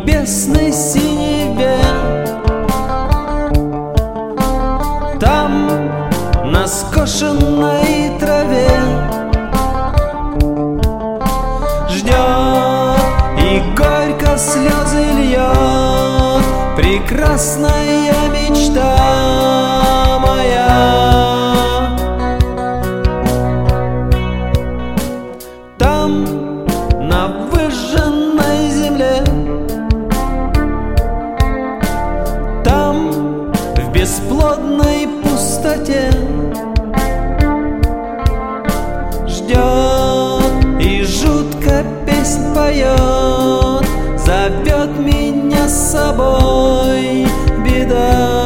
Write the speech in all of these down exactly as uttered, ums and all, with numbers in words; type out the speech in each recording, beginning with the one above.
небесной синеве. Там, на скошенной траве, ждет и горько слезы льет прекрасная мечта моя. Там, на выжженной земле, там, в бесплодной пустоте, ждет и жутко песнь поет, зовет меня с собой беда.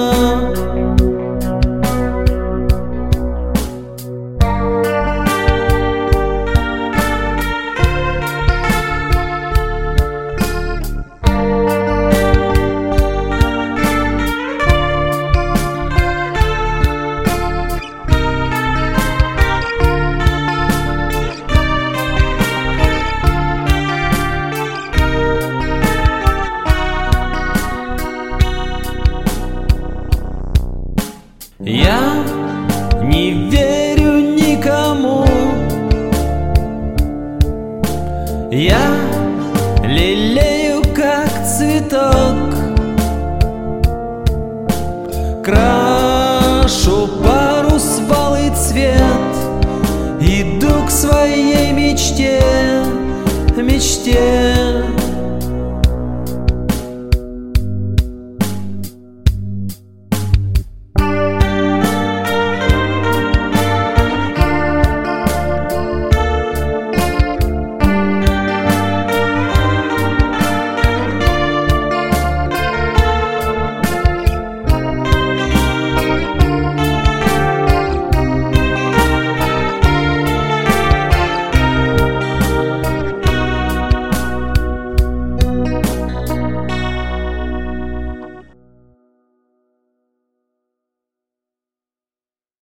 Я не верю никому, я лелею как цветок, крашу парус в алый цвет, иду к своей мечте.